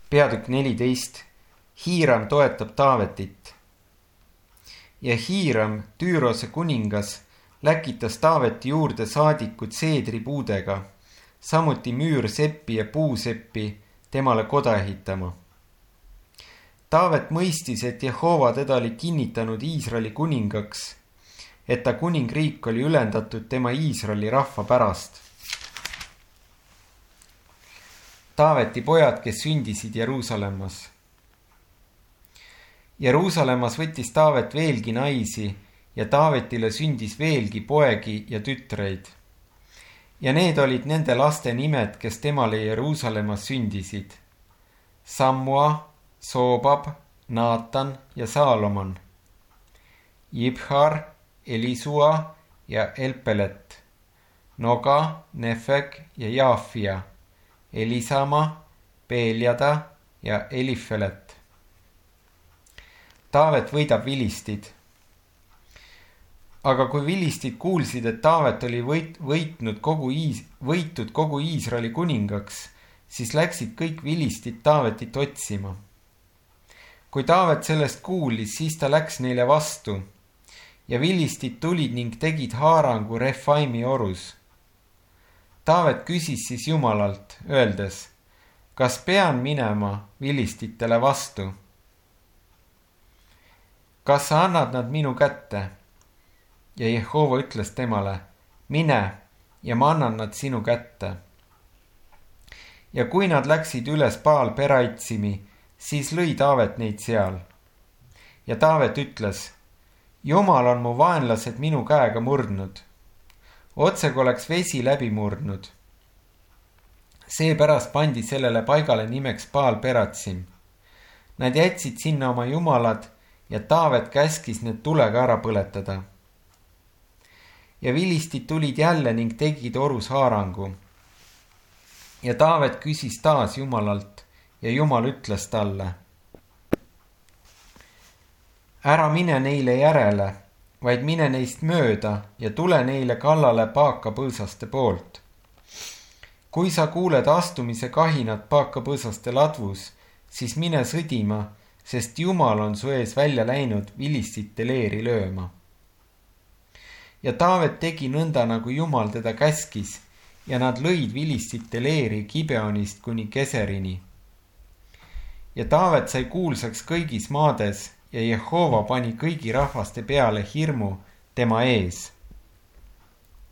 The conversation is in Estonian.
Peatükk 14. Hiiram toetab Taavetit. Ja Hiiram, Tüürose kuningas, läkitas Taaveti juurde saadikud seedripuudega, samuti müürseppi ja puuseppi temale koda ehitama. Taavet mõistis, et Jehova teda oli kinnitanud Iisraeli kuningaks, et ta kuningriik oli ülendatud tema Iisraeli rahva pärast. Taaveti pojad, kes sündisid Jeruusalemmas. Jeruusalemmas võttis Taavet veelgi naisi ja Taavetile sündis veelgi poegi ja tütreid. Ja need olid nende laste nimed, kes temale Jeruusalemmas sündisid. Sammua, Soobab, Naatan ja Saalomon. Jibhar, Elisua ja Elpelet. Noga, Nefeg ja Jaafia. Elisama, Peeljada ja Elifelet. Taavet võidab vilistid. Aga kui vilistid kuulsid, et Taavet oli võitud kogu Iisraeli kuningaks, siis läksid kõik vilistid Taavetit otsima. Kui Taavet sellest kuulis, siis ta läks neile vastu ja vilistid tulid ning tegid haarangu Refaimi orus. Taavet küsis siis Jumalalt, öeldes, kas pean minema vilistitele vastu? Kas sa annad nad minu kätte? Ja Jehova ütles temale, mine ja ma annan nad sinu kätte. Ja kui nad läksid üles Baal Peraitsimi, siis lõi Taavet neid seal. Ja Taavet ütles, Jumal on mu vaenlased minu käega murdnud. Otse kui oleks vesi läbi murdnud. Seepärast pandi sellele paigale nimeks Baal Peratsim. Nad jätsid sinna oma jumalad ja Taavet käskis need tulega ära põletada. Ja vilistid tulid jälle ning tegid orus haarangu. Ja Taavet küsis taas Jumalalt ja Jumal ütles talle, ära mine neile järele, vaid mine neist mööda ja tule neile kallale paakapõõsaste poolt. Kui sa kuuled astumise kahinat paakapõõsaste ladvus, siis mine sõdima, sest Jumal on su ees välja läinud vilistite leeri lööma. Ja Taavet tegi nõnda, nagu Jumal teda käskis, ja nad lõid vilistite leeri Gibeonist kuni Keserini. Ja Taavet sai kuulsaks kõigis maades ja Jehova pani kõigi rahvaste peale hirmu tema ees.